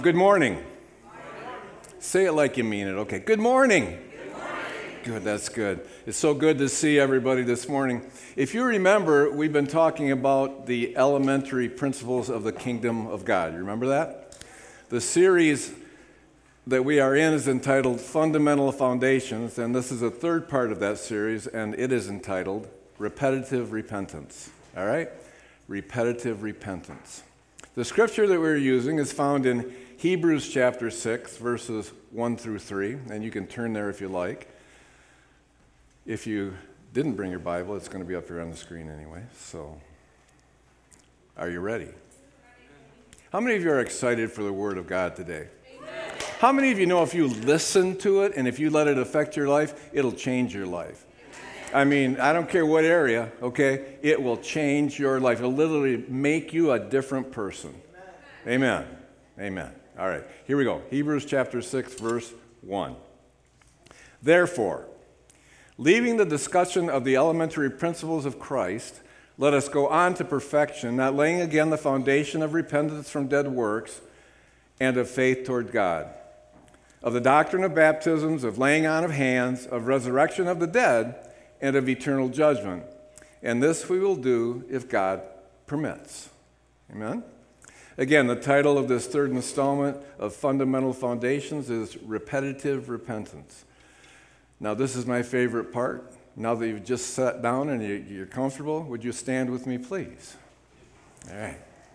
Good morning. Say it like you mean it. Okay. Good morning. Good, that's good. It's so good to see everybody this morning. If you remember, we've been talking about the elementary principles of the kingdom of God. You remember that? The series that we are in is entitled Fundamental Foundations, and this is the third part of that series, and it is entitled Repetitive Repentance. All right? Repetitive repentance. The scripture that we're using is found in Hebrews chapter 6, verses 1 through 3, and you can turn there if you like. If you didn't bring your Bible, it's going to be up here on the screen anyway. So, are you ready? How many of you are excited for the Word of God today? Amen. How many of you know if you listen to it and if you let it affect your life, it'll change your life? I mean, I don't care what area, okay? It will change your life. It'll literally make you a different person. Amen. Amen. All right, here we go. Hebrews chapter 6, verse 1. Therefore, leaving the discussion of the elementary principles of Christ, let us go on to perfection, not laying again the foundation of repentance from dead works and of faith toward God, of the doctrine of baptisms, of laying on of hands, of resurrection of the dead, and of eternal judgment. And this we will do if God permits. Amen? Again, the title of this third installment of Fundamental Foundations is Repetitive Repentance. Now, this is my favorite part. Now that you've just sat down and you're comfortable, would you stand with me, please? All right.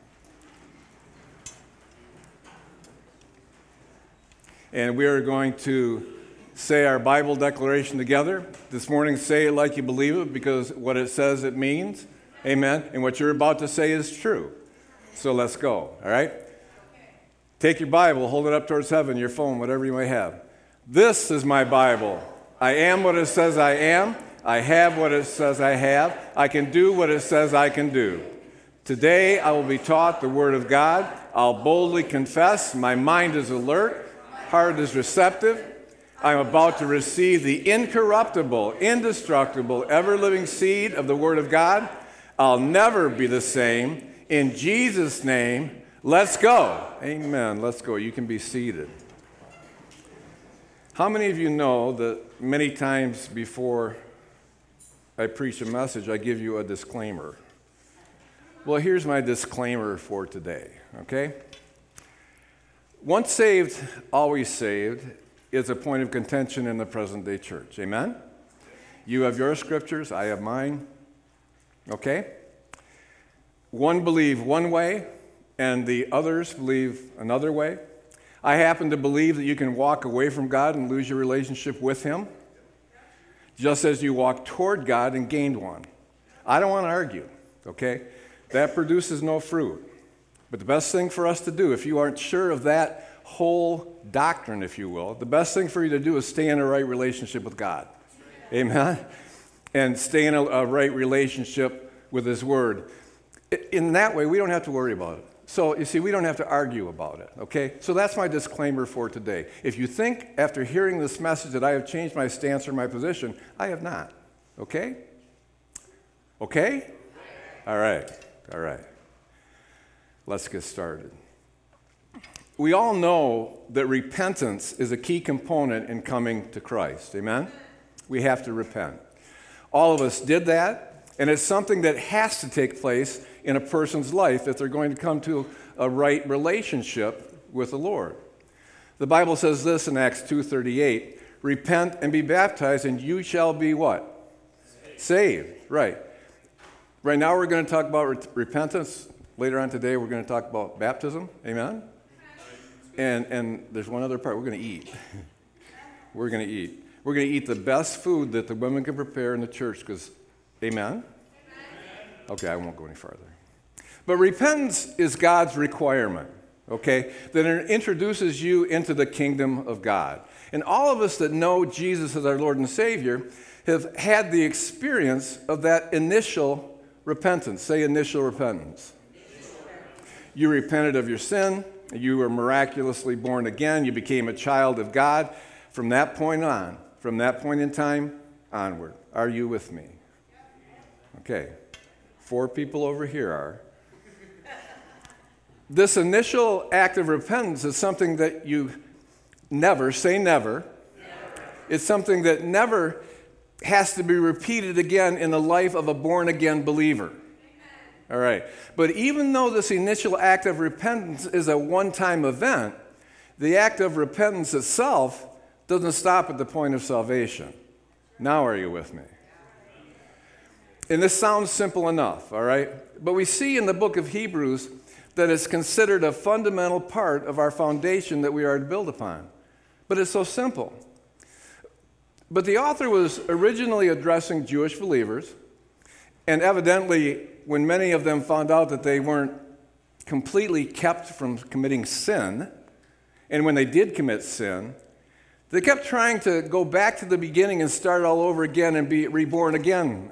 And we are going to say our Bible declaration together. This morning, say it like you believe it, because what it says, it means. Amen. And what you're about to say is true. So let's go, all right? Take your Bible, hold it up towards heaven, your phone, whatever you may have. This is my Bible. I am what it says I am. I have what it says I have. I can do what it says I can do. Today I will be taught the Word of God. I'll boldly confess. My mind is alert. Heart is receptive. I'm about to receive the incorruptible, indestructible, ever-living seed of the Word of God. I'll never be the same. In Jesus' name, let's go. Amen. Let's go. You can be seated. How many of you know that many times before I preach a message, I give you a disclaimer? Well, here's my disclaimer for today, okay? Once saved, always saved is a point of contention in the present-day church. Amen? You have your scriptures, I have mine, okay? One believe one way, and the others believe another way. I happen to believe that you can walk away from God and lose your relationship with Him, just as you walk toward God and gained one. I don't want to argue, okay? That produces no fruit. But the best thing for us to do, if you aren't sure of that whole doctrine, if you will, the best thing for you to do is stay in a right relationship with God. Amen? And stay in a right relationship with His Word. In that way, we don't have to worry about it. So, you see, we don't have to argue about it, okay? So that's my disclaimer for today. If you think, after hearing this message, that I have changed my stance or my position, I have not, okay? Okay? All right. Let's get started. We all know that repentance is a key component in coming to Christ, amen? We have to repent. All of us did that. And it's something that has to take place in a person's life if they're going to come to a right relationship with the Lord. The Bible says this in Acts 2:38, repent and be baptized and you shall be what? Saved. Right. Right now we're going to talk about repentance. Later on today we're going to talk about baptism. Amen? And there's one other part. We're going to eat. We're going to eat. We're going to eat the best food that the women can prepare in the church because Amen? Okay, I won't go any farther. But repentance is God's requirement, okay, that it introduces you into the kingdom of God. And all of us that know Jesus as our Lord and Savior have had the experience of that initial repentance. Say initial repentance. You repented of your sin. You were miraculously born again. You became a child of God. From that point on, from that point in time onward, are you with me? Okay, 4 people over here are. This initial act of repentance is something that you never, say never. It's something that never has to be repeated again in the life of a born-again believer. All right. But even though this initial act of repentance is a one-time event, the act of repentance itself doesn't stop at the point of salvation. Now are you with me? And this sounds simple enough, all right? But we see in the book of Hebrews that it's considered a fundamental part of our foundation that we are to build upon. But it's so simple. But the author was originally addressing Jewish believers, and evidently, when many of them found out that they weren't completely kept from committing sin, and when they did commit sin, they kept trying to go back to the beginning and start all over again and be reborn again.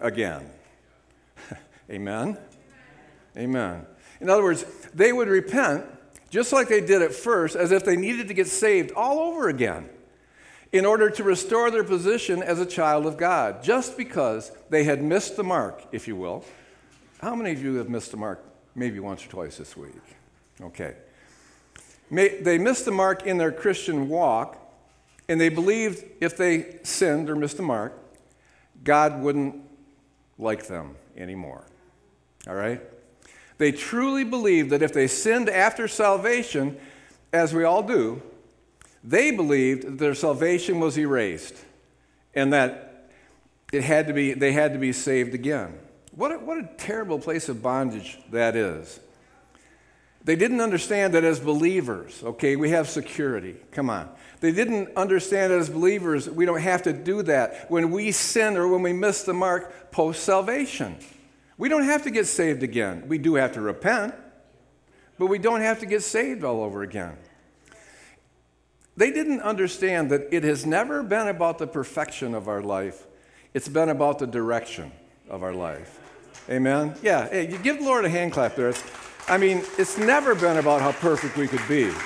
Amen? Amen. In other words, they would repent just like they did at first, as if they needed to get saved all over again in order to restore their position as a child of God, just because they had missed the mark, if you will. How many of you have missed the mark maybe once or twice this week? Okay. They missed the mark in their Christian walk, and they believed if they sinned or missed the mark, God wouldn't like them anymore. All right? They truly believed that if they sinned after salvation, as we all do, they believed that their salvation was erased and that they had to be saved again. What a terrible place of bondage that is. They didn't understand that as believers, okay, we have security. Come on. They didn't understand that as believers, we don't have to do that when we sin or when we miss the mark post-salvation. We don't have to get saved again. We do have to repent, but we don't have to get saved all over again. They didn't understand that it has never been about the perfection of our life. It's been about the direction of our life. Amen? Yeah, hey, you give the Lord a hand clap there. It's never been about how perfect we could be.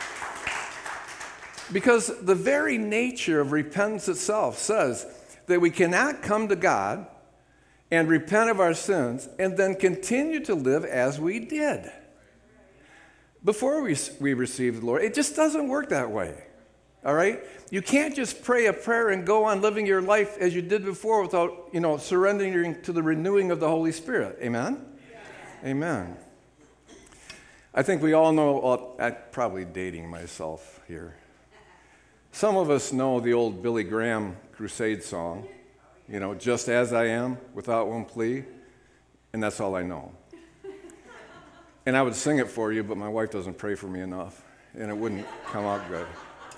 Because the very nature of repentance itself says that we cannot come to God and repent of our sins and then continue to live as we did before we received the Lord. It just doesn't work that way. All right? You can't just pray a prayer and go on living your life as you did before without, surrendering to the renewing of the Holy Spirit. Amen? Yeah. Amen. I think we all know, I'm probably dating myself here. Some of us know the old Billy Graham crusade song, just as I am, without one plea, and that's all I know. And I would sing it for you, but my wife doesn't pray for me enough, and it wouldn't come out good.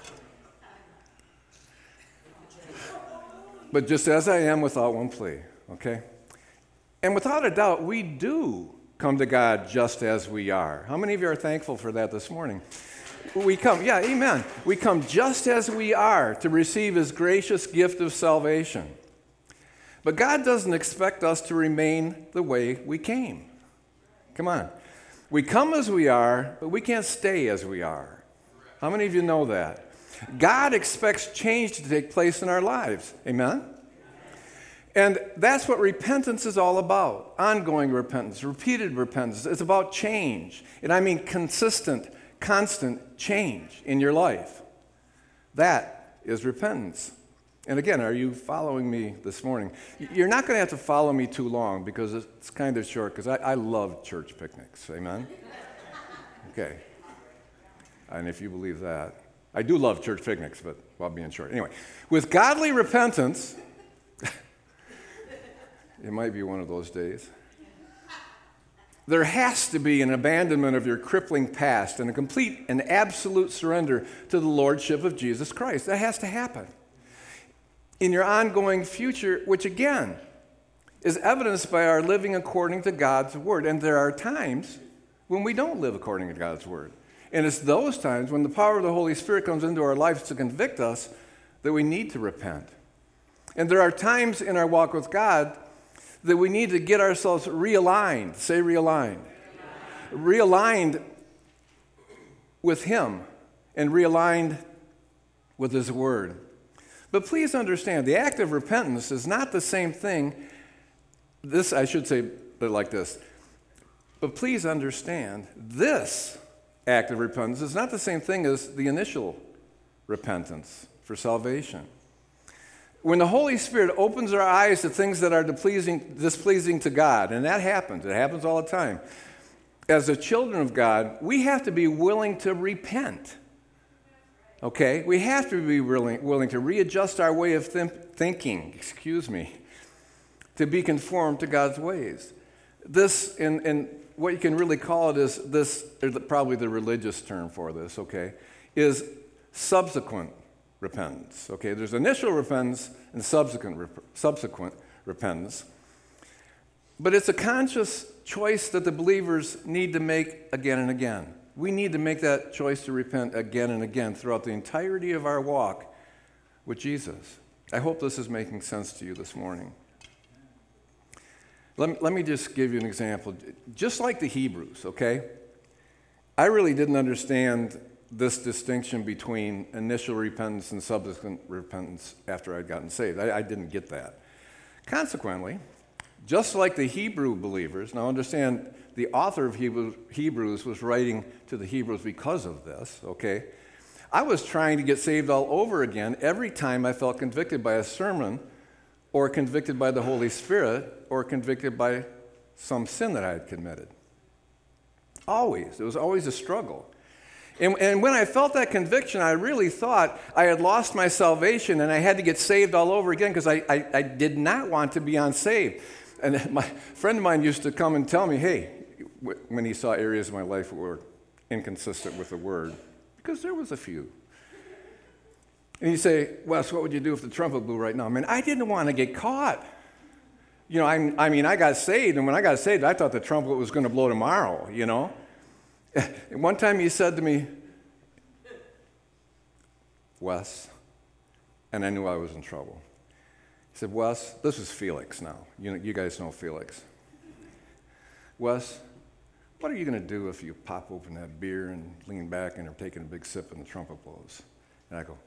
But just as I am, without one plea, okay? And without a doubt, we do come to God just as we are. How many of you are thankful for that this morning? We come, yeah, amen. We come just as we are to receive His gracious gift of salvation. But God doesn't expect us to remain the way we came. Come on. We come as we are, but we can't stay as we are. How many of you know that? God expects change to take place in our lives. Amen? And that's what repentance is all about. Ongoing repentance, repeated repentance. It's about change. And I mean consistent, constant change in your life. That is repentance. And again, are you following me this morning? You're not going to have to follow me too long because it's kind of short, because I love church picnics. Amen? Okay. And if you believe that. I do love church picnics, but while being short. Anyway, with godly repentance, it might be one of those days. There has to be an abandonment of your crippling past and a complete and absolute surrender to the lordship of Jesus Christ. That has to happen in your ongoing future, which again is evidenced by our living according to God's word. And there are times when we don't live according to God's word. And it's those times when the power of the Holy Spirit comes into our lives to convict us that we need to repent. And there are times in our walk with God that we need to get ourselves realigned. Say realigned. Realigned with Him and realigned with His Word. But please understand, the act of repentance is not the same thing. I should say it like this. But please understand, this act of repentance is not the same thing as the initial repentance for salvation. When the Holy Spirit opens our eyes to things that are displeasing to God, and that happens, it happens all the time, as the children of God, we have to be willing to repent. Okay? We have to be willing to readjust our way of thinking, to be conformed to God's ways. This, and what you can really call it is this, or probably the religious term for this, okay, is subsequent repentance. Okay, there's initial repentance and subsequent repentance. But it's a conscious choice that the believers need to make again and again. We need to make that choice to repent again and again throughout the entirety of our walk with Jesus. I hope this is making sense to you this morning. Let me just give you an example. Just like the Hebrews, okay? I really didn't understand this distinction between initial repentance and subsequent repentance after I'd gotten saved. I didn't get that. Consequently, just like the Hebrew believers, now understand the author of Hebrews was writing to the Hebrews because of this, okay? I was trying to get saved all over again every time I felt convicted by a sermon or convicted by the Holy Spirit or convicted by some sin that I had committed. Always. It was always a struggle. And when I felt that conviction, I really thought I had lost my salvation and I had to get saved all over again because I did not want to be unsaved. And my friend of mine used to come and tell me, hey, when he saw areas of my life that were inconsistent with the Word, because there was a few. And he'd say, Wes, what would you do if the trumpet blew right now? I mean, I didn't want to get caught. You know, I got saved, and when I got saved, I thought the trumpet was going to blow tomorrow, you know. And one time he said to me, Wes, and I knew I was in trouble. He said, Wes, this is Felix now. You guys know Felix. Wes, what are you going to do if you pop open that beer and lean back and are taking a big sip and the trumpet blows? And I go,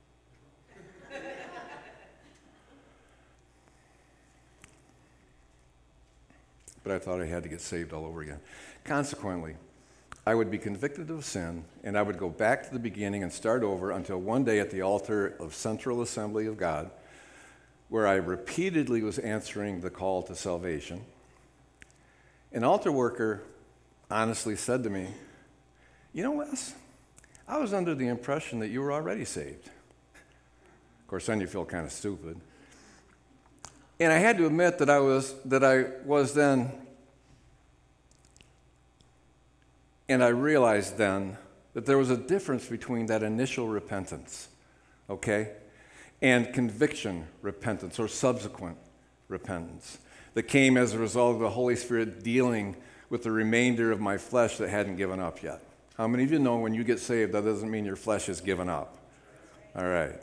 but I thought I had to get saved all over again. Consequently, I would be convicted of sin, and I would go back to the beginning and start over until one day at the altar of Central Assembly of God, where I repeatedly was answering the call to salvation. An altar worker honestly said to me, you know, Wes, I was under the impression that you were already saved. Of course, then you feel kind of stupid. And I had to admit that I was then, and I realized then that there was a difference between that initial repentance, okay, and conviction repentance or subsequent repentance that came as a result of the Holy Spirit dealing with the remainder of my flesh that hadn't given up yet. How many of you know when you get saved, that doesn't mean your flesh has given up? All right.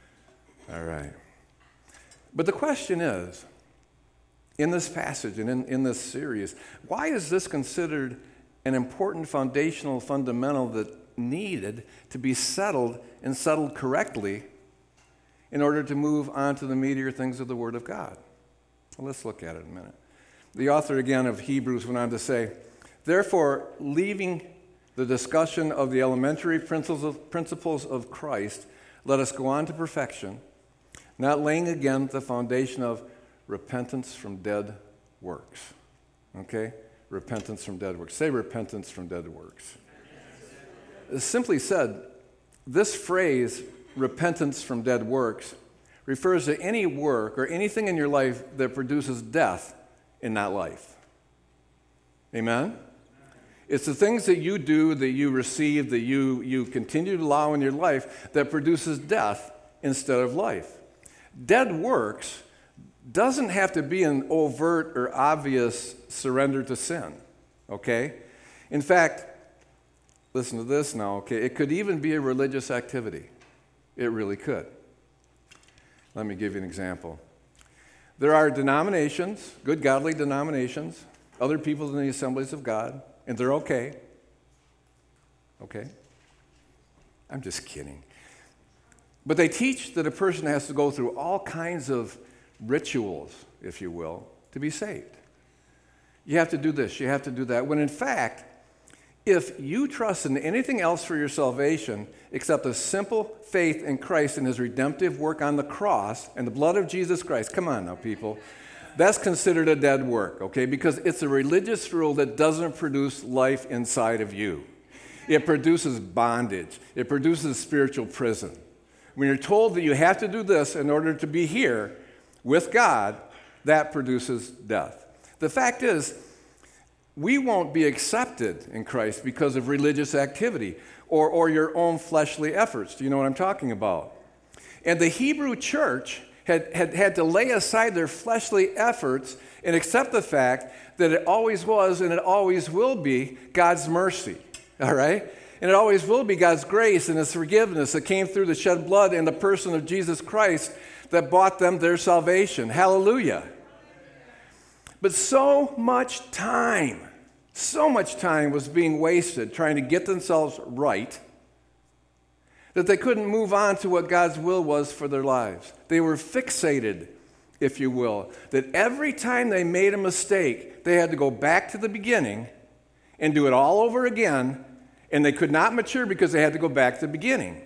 But the question is, in this passage and in this series, why is this considered an important foundational fundamental that needed to be settled and settled correctly in order to move on to the meatier things of the Word of God? Well, let's look at it in a minute. The author again of Hebrews went on to say, therefore, leaving the discussion of the elementary principles of Christ, let us go on to perfection, not laying again the foundation of repentance from dead works. Okay? Repentance from dead works. Say repentance from dead works. Simply said, this phrase, repentance from dead works, refers to any work or anything in your life that produces death and not life. Amen? It's the things that you do, that you receive, that you continue to allow in your life that produces death instead of life. Dead works doesn't have to be an overt or obvious surrender to sin, okay? In fact, listen to this now, okay? It could even be a religious activity. It really could. Let me give you an example. There are denominations, good godly denominations, other people in the assemblies of God, and they're okay. Okay? I'm just kidding. But they teach that a person has to go through all kinds of rituals, if you will, to be saved. You have to do this, you have to do that, when in fact, if you trust in anything else for your salvation except a simple faith in Christ and his redemptive work on the cross and the blood of Jesus Christ, come on now, people, that's considered a dead work, okay? Because it's a religious rule that doesn't produce life inside of you. It produces bondage. It produces spiritual prison. When you're told that you have to do this in order to be here with God, that produces death. The fact is, we won't be accepted in Christ because of religious activity or your own fleshly efforts. Do you know what I'm talking about? And the Hebrew church had to lay aside their fleshly efforts and accept the fact that it always was and it always will be God's mercy, all right? And it always will be God's grace and his forgiveness that came through the shed blood in the person of Jesus Christ that bought them their salvation. Hallelujah. But so much time was being wasted trying to get themselves right that they couldn't move on to what God's will was for their lives. They were fixated, if you will, that every time they made a mistake, they had to go back to the beginning and do it all over again, and they could not mature because they had to go back to the beginning.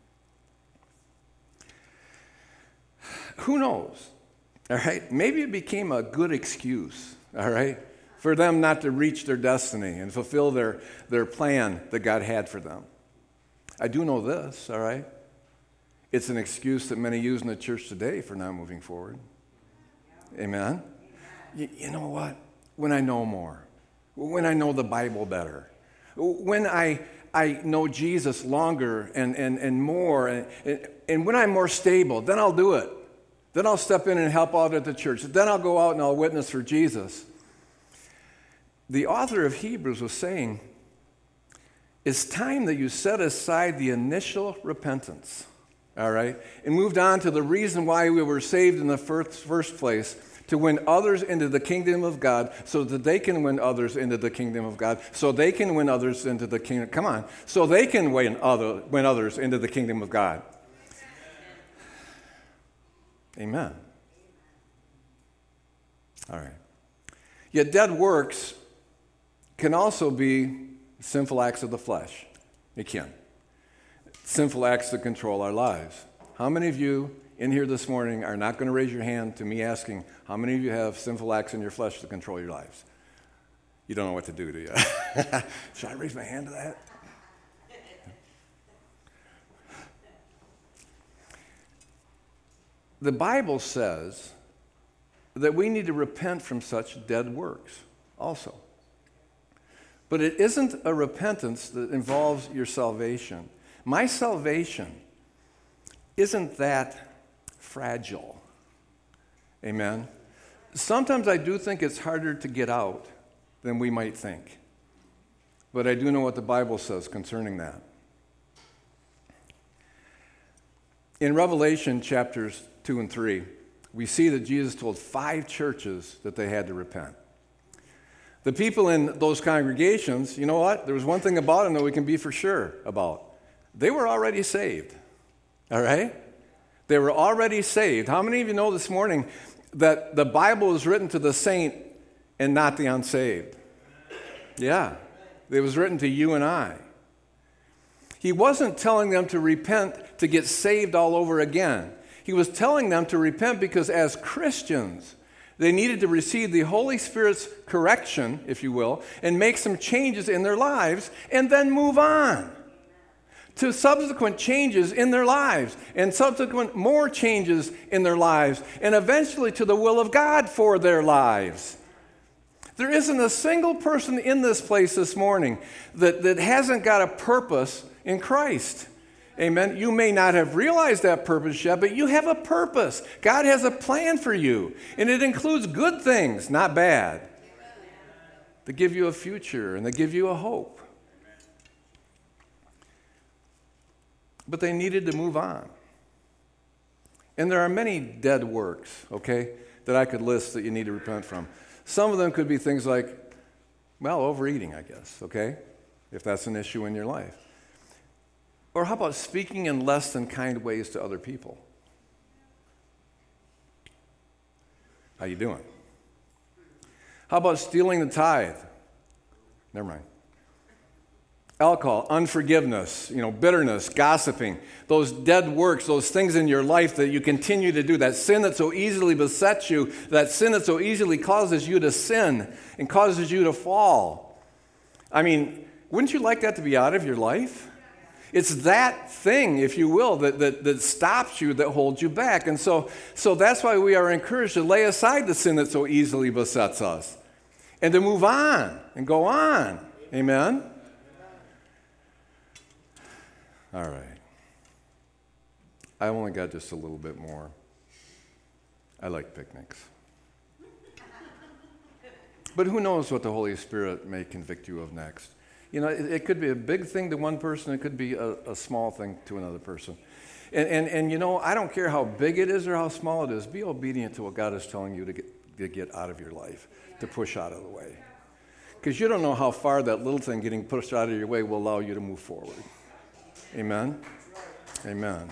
Who knows? All right? Maybe it became a good excuse, all right, for them not to reach their destiny and fulfill their plan that God had for them. I do know this, all right? It's an excuse that many use in the church today for not moving forward. Amen? You know what? When I know more, when I know the Bible better, when I know Jesus longer and more, and when I'm more stable, then I'll do it. Then I'll step in and help out at the church. Then I'll go out and I'll witness for Jesus. The author of Hebrews was saying, it's time that you set aside the initial repentance, all right, and moved on to the reason why we were saved in the first place, to win others into the kingdom of God so that they can win others into the kingdom of God, so they can win others into the kingdom. Come on. So they can win others into the kingdom of God. Amen. All right. Yet dead works can also be sinful acts of the flesh. It can. Sinful acts that control our lives. How many of you in here this morning are not going to raise your hand to me asking, how many of you have sinful acts in your flesh that control your lives? You don't know what to do you? Should I raise my hand to that? The Bible says that we need to repent from such dead works also. But it isn't a repentance that involves your salvation. My salvation isn't that fragile. Amen? Sometimes I do think it's harder to get out than we might think. But I do know what the Bible says concerning that. In Revelation chapters 2 and 3, we see that Jesus told 5 churches that they had to repent. The people in those congregations, you know what? There was one thing about them that we can be for sure about. They were already saved. All right? They were already saved. How many of you know this morning that the Bible was written to the saint and not the unsaved? Yeah. It was written to you and I. He wasn't telling them to repent to get saved all over again. He was telling them to repent because as Christians, they needed to receive the Holy Spirit's correction, if you will, and make some changes in their lives and then move on to subsequent changes in their lives and subsequent more changes in their lives and eventually to the will of God for their lives. There isn't a single person in this place this morning that hasn't got a purpose in Christ. Amen. You may not have realized that purpose yet, but you have a purpose. God has a plan for you, and it includes good things, not bad, that give you a future and that give you a hope. But they needed to move on. And there are many dead works, okay, that I could list that you need to repent from. Some of them could be things like, well, overeating, I guess, okay, if that's an issue in your life. Or how about speaking in less than kind ways to other people? How you doing? How about stealing the tithe? Never mind. Alcohol, unforgiveness, bitterness, gossiping, those dead works, those things in your life that you continue to do, that sin that so easily besets you, that sin that so easily causes you to sin and causes you to fall. I mean, wouldn't you like that to be out of your life? It's that thing, if you will, that stops you, that holds you back. And so that's why we are encouraged to lay aside the sin that so easily besets us and to move on and go on. Amen? All right. I only got just a little bit more. I like picnics. But who knows what the Holy Spirit may convict you of next. It could be a big thing to one person. It could be a small thing to another person. And I don't care how big it is or how small it is. Be obedient to what God is telling you to get out of your life, to push out of the way. Because you don't know how far that little thing getting pushed out of your way will allow you to move forward. Amen? Amen.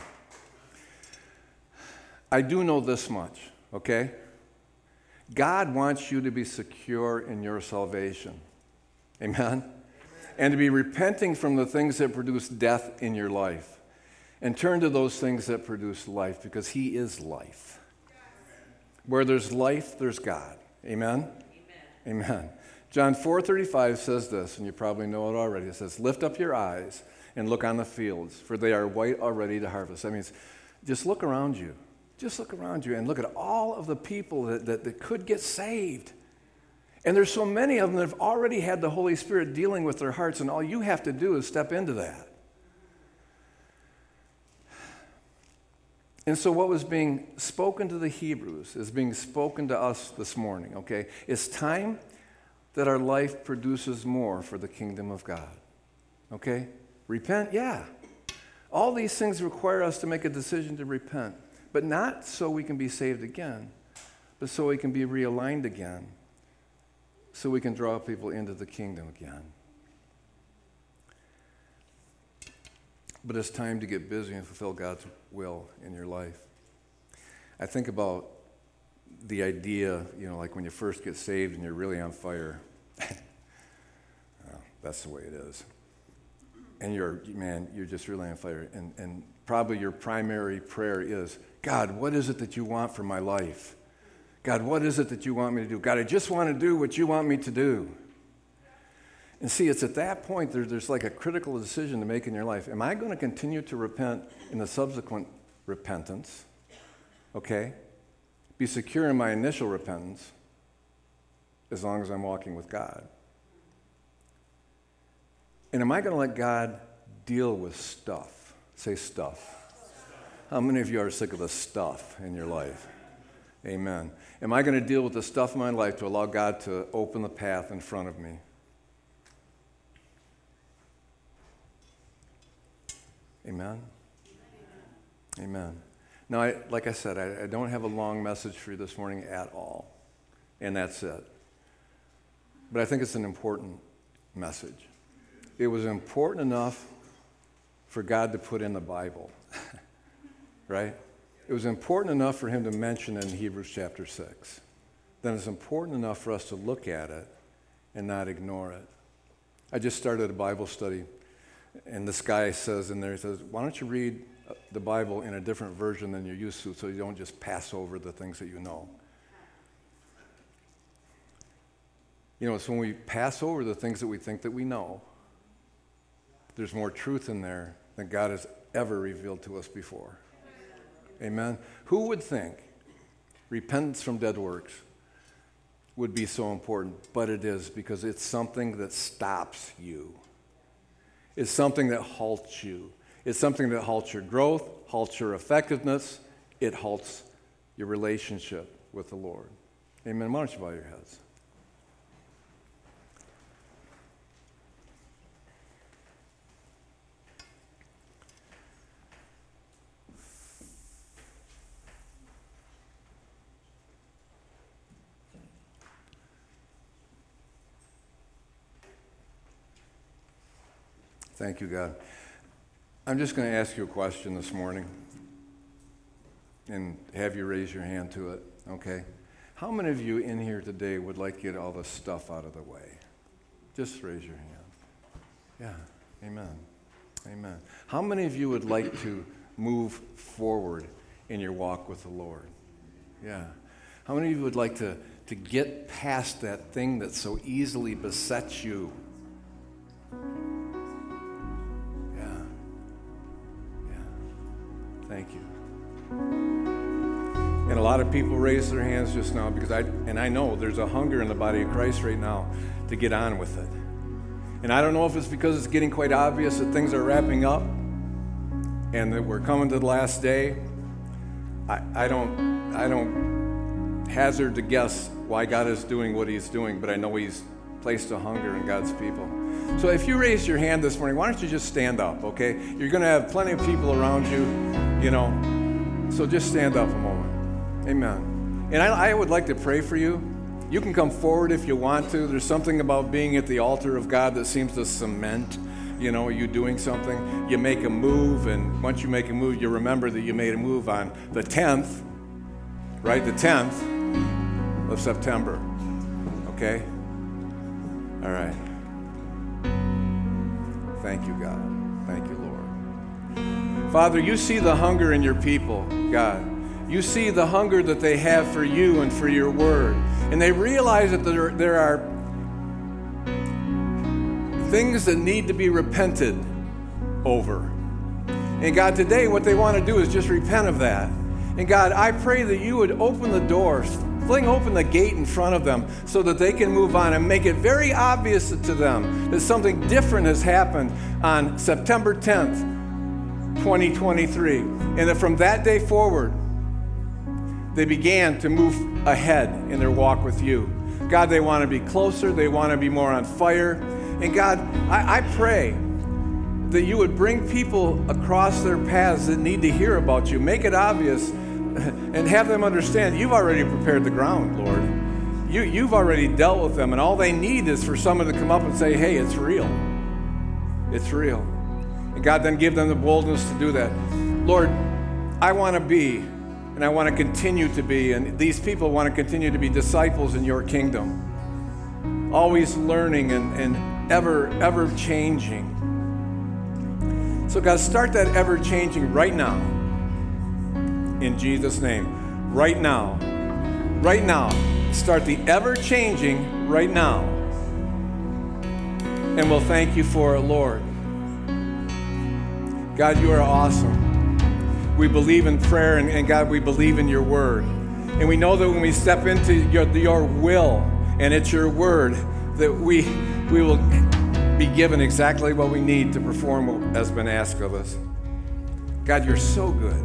I do know this much, okay? God wants you to be secure in your salvation. Amen? And to be repenting from the things that produce death in your life. And turn to those things that produce life, because He is life. Where there's life, there's God. Amen? Amen. Amen. John 4:35 says this, and you probably know it already. It says, "Lift up your eyes and look on the fields, for they are white already to harvest." That means just look around you. Just look around you and look at all of the people that could get saved. And there's so many of them that have already had the Holy Spirit dealing with their hearts, and all you have to do is step into that. And so what was being spoken to the Hebrews is being spoken to us this morning, okay? It's time that our life produces more for the kingdom of God, okay? Repent, yeah. All these things require us to make a decision to repent, but not so we can be saved again, but so we can be realigned again, so we can draw people into the kingdom again. But it's time to get busy and fulfill God's will in your life. I think about the idea, like when you first get saved and you're really on fire. Well, that's the way it is. And you're just really on fire. And probably your primary prayer is, God, what is it that you want for my life? God, what is it that you want me to do? God, I just want to do what you want me to do. And see, it's at that point there's like a critical decision to make in your life. Am I going to continue to repent in the subsequent repentance? Okay? Be secure in my initial repentance as long as I'm walking with God. And am I going to let God deal with stuff? Say stuff. How many of you are sick of the stuff in your life? Amen. Am I going to deal with the stuff in my life to allow God to open the path in front of me? Amen? Amen. Now, like I said, I don't have a long message for you this morning at all. And that's it. But I think it's an important message. It was important enough for God to put in the Bible, right? It was important enough for Him to mention it in Hebrews chapter 6. Then it's important enough for us to look at it and not ignore it. I just started a Bible study, and this guy says in there, he says, why don't you read the Bible in a different version than you're used to so you don't just pass over the things that you know. It's when we pass over the things that we think that we know, there's more truth in there than God has ever revealed to us before. Amen? Who would think repentance from dead works would be so important? But it is, because it's something that stops you. It's something that halts you. It's something that halts your growth, halts your effectiveness. It halts your relationship with the Lord. Amen. Why don't you bow your heads? Thank you, God. I'm just going to ask you a question this morning and have you raise your hand to it, okay? How many of you in here today would like to get all this stuff out of the way? Just raise your hand. Yeah, Amen. Amen. How many of you would like to move forward in your walk with the Lord? Yeah. How many of you would like to get past that thing that so easily besets you? Yeah. Yeah. Thank you. And a lot of people raised their hands just now because I know there's a hunger in the body of Christ right now to get on with it. And I don't know if it's because it's getting quite obvious that things are wrapping up and that we're coming to the last day. I don't hazard to guess why God is doing what he's doing, but I know he's placed a hunger in God's people. So if you raised your hand this morning, why don't you just stand up, okay? You're going to have plenty of people around you, so just stand up a moment. Amen. And I would like to pray for you. You can come forward if you want to. There's something about being at the altar of God that seems to cement, you doing something. You make a move, and once you make a move, you remember that you made a move on the 10th, right? The 10th of September, okay? All right. Thank you, God. Thank you, Lord. Father, you see the hunger in your people, God. You see the hunger that they have for you and for your word. And they realize that there are things that need to be repented over. And God, today what they want to do is just repent of that. And God, I pray that you would open the doors, fling open the gate in front of them so that they can move on and make it very obvious to them that something different has happened on September 10th, 2023. And that from that day forward, they began to move ahead in their walk with you. God, they want to be closer. They want to be more on fire. And God, I pray that you would bring people across their paths that need to hear about you. Make it obvious and have them understand you've already prepared the ground, Lord. You've already dealt with them, and all they need is for someone to come up and say, hey, it's real. It's real. And God, then give them the boldness to do that. Lord, I want to be, and I want to continue to be, and these people want to continue to be disciples in your kingdom, always learning and ever changing. So God, start that ever changing right now, in Jesus' name. Right now. Start the ever changing right now. And we'll thank you for it, Lord. God, you are awesome. We believe in prayer, and God, we believe in your word. And we know that when we step into your will, and it's your word, that we will be given exactly what we need to perform what has been asked of us. God, you're so good.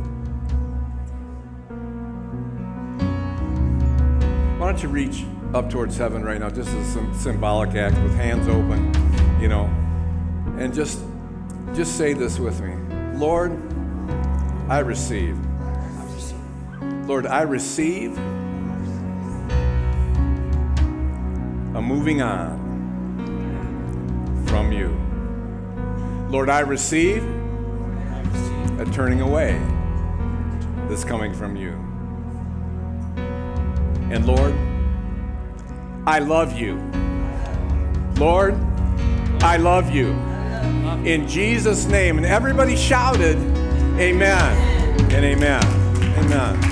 Why don't you reach up towards heaven right now, just as a symbolic act with hands open, and just say this with me. Lord, I receive. Lord, I receive a moving on from you. Lord, I receive a turning away that's coming from you. And Lord, I love you. Lord, I love you. In Jesus' name. And everybody shouted, amen and amen. Amen.